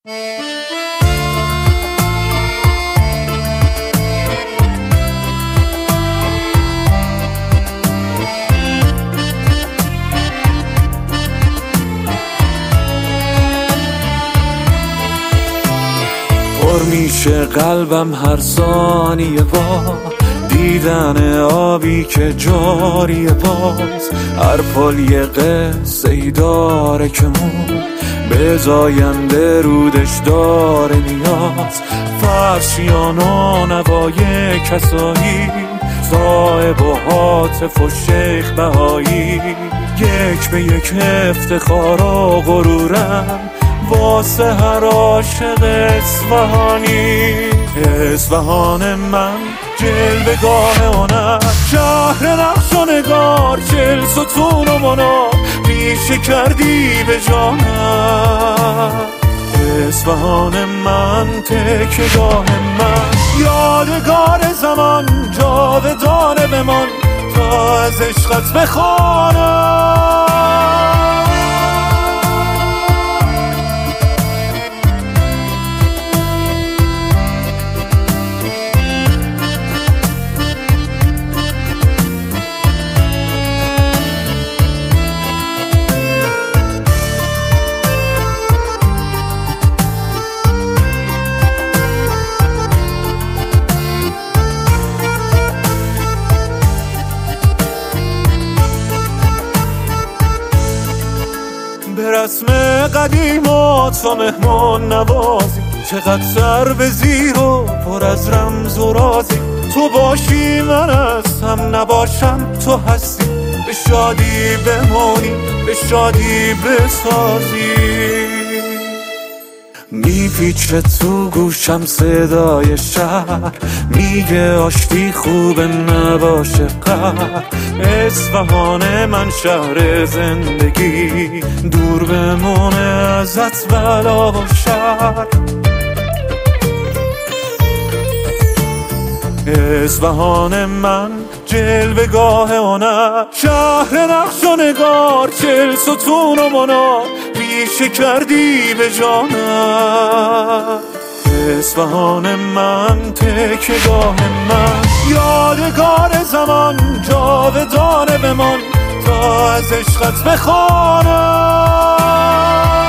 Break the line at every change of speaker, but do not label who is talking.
پر میشه قلبم هر ثانیه با دیدن آبی که جاریه باز. هر پل یه قصه ای داره که مون به زاینده رودش داره نیاز. فرشیان و نوای کسایی، صاحب و حاطف و شیخ بهایی، یک به یک افتخار و غرورم واسه هر عاشق اصفهانی. اصفهان من جلوه‌گاه هنر، شهر نقش و نگار، چل ستون و منار ریشه کردی به جانم. اصفهان من تکیه‌گاه من، یادگار زمان جاودانه بمان تا از عشقت بخوانم. به رسم قدیمات و مهمان نوازی، چقدر سر به زیر و پر از رمز و رازی. تو باشی من هستم، نباشم تو هستی، به شادی بمانی به شادی بسازی. میپیچه تو گوشم صدای شهر، میگه آشتی خوبه نباشه قهر. اصفهان من شهر زندگی، دور بمونه ازت بلا و شر. اصفهان من جلوه‌گاه هنر، شهر نقش و نگار، چل ستون و منار ریشه کردی به جانم. اصفهان من تکیه‌گاه من، یادگار زمان جاودانه بمان تا از عشقت بخوانم.